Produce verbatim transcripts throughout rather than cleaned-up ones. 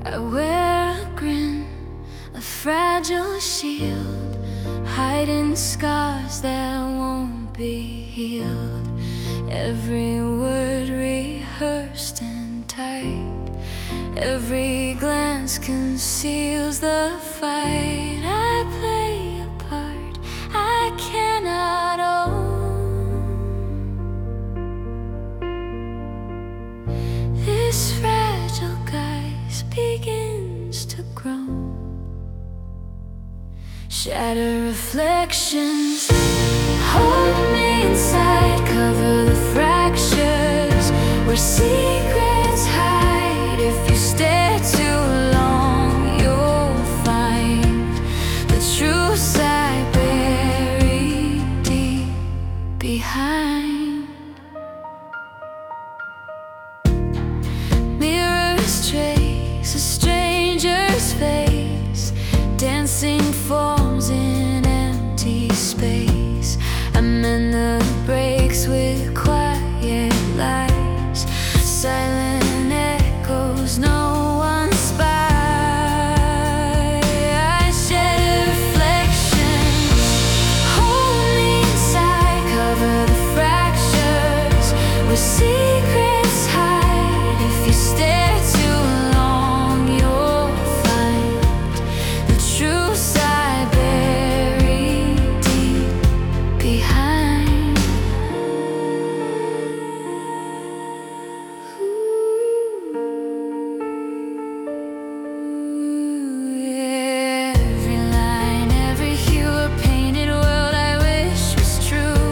I wear a grin, a fragile shield, hiding scars that won't be healed. Every word rehearsed and tight, every glance conceals the fight. I play a part I cannot own. This fragile guise begins to groan. Shatter reflections, hold me inside, cover the fractures where secrets hide. If you stare too long, you'll find the truths I bury deep behind. Mirrors trace a stranger's face, dancing forms in empty space. I mend the breaks with quiet lies, silent echoes no one spies. I shed reflections, hold me inside, cover the fractures where secrets hide. If you stare too long, you'll find the truths I bury deep behind. Ooh, every line, every hue, a painted world I wish was true.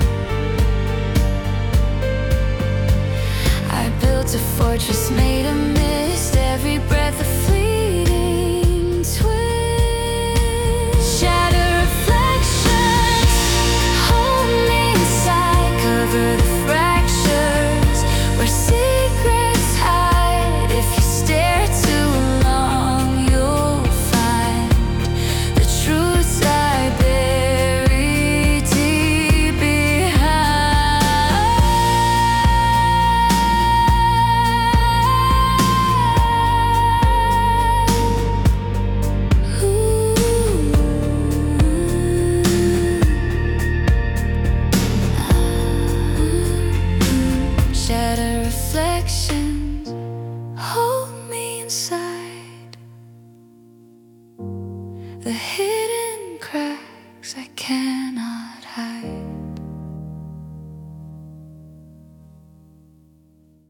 I built a fortress made of mist, every breath a fleeting twist. Shatter reflections, hold me inside, cover the fractures where secrets hide. If you stare too long, you'll find the truths I bury deep behind. Shatter reflections, hold me inside, the hidden cracks I can't